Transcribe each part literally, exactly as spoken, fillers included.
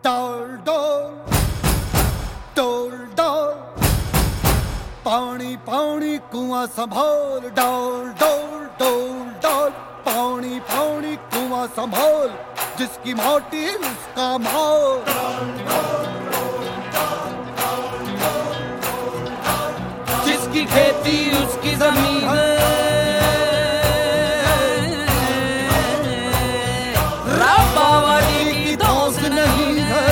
डोल डोल डोल डोल पानी पानी कुआं संभाल डोल डोल डोल डोल पानी पानी कुआं संभाल जिसकी माटी उसका माल जिसकी खेती उसकी जमीन राबावाली की दोस्त नहीं है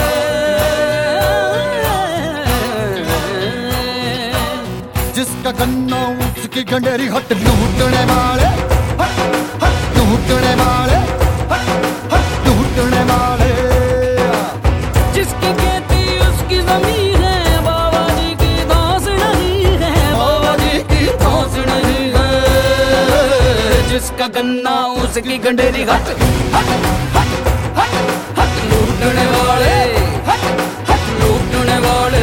जिसका गन्ना उसकी गंडेरी हट लूटने वाले हट हट लूटने वाले हट हट लूटने वाले जिसकी खेती उसकी जमीन है बाबा जी की दोस्त नहीं है बाबा जी की दोस्त नहीं है जिसका गन्ना उसकी गंडेरी हट हट हट हट हट लूटने वाले हट हट लूटने वाले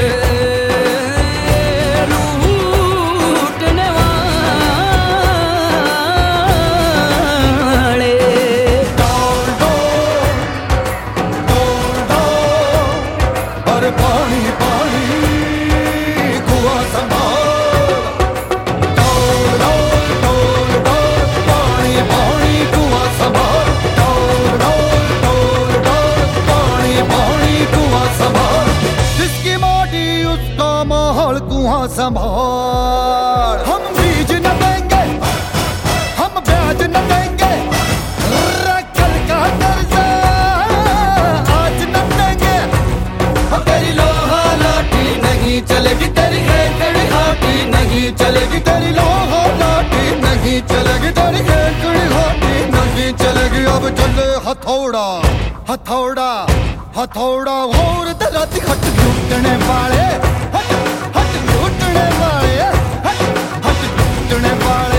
पानी पानी कुआं संभाल डोल डोल डोल डोल पानी पानी कुआं संभाल डोल डोल डोल डोल पानी पानी कुआं संभाल जिसकी माटी उसका माहौल कुआं संभाल हम बीज न देंगे हम ब्याज न देंगे कल का कर्जा आज न देंगे तेरी लोहा लाठी नहीं चलेगी तेरी हेकड़ी हाथी नहीं चलेगी तेरी लोहा लाठी नहीं चलेगी तेरी हेकड़ी हाथी नहीं चलेगी अब चले हथौड़ा हथौड़ा हथौड़ा और दराती हट लूटने वाले हट हट लूटने वाले हट हट लूटने वाले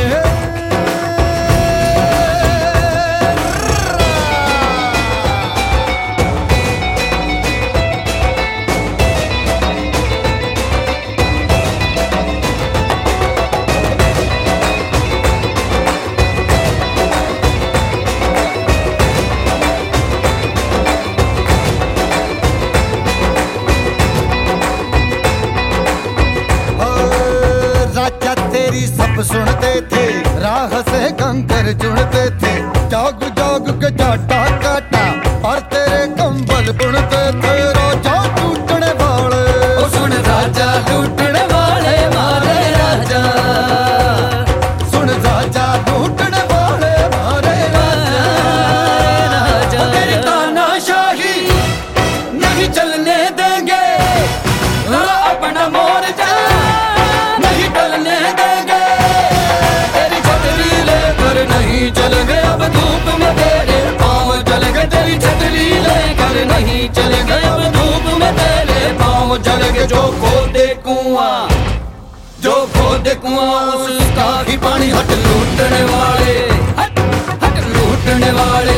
तेरी सब सुनते थे राह से कंकर चुनते थे जाग जाग के जाटा काटा और तेरे कंबल बुनते थे राजा लूटने वाले ओ सुन राजा लूटने वाले मारे राजा सुन राजा लूटने वाले मारे राजा राजा तेरी तानाशाही नहीं चलने देंगे अपना मोर्चा नहीं टलने देंगे तेरी छतरी लेकर नहीं चलेंगे अब धूप में तेरे पाँव चलेंगे तेरी छतरी लेकर नहीं चलेंगे अब धूप में तेरे पाँव चलेंगे जो खोदे कुआं जो खोदे कुआं उसका ही पानी हट लूटने वाले हट हट लूटने वाले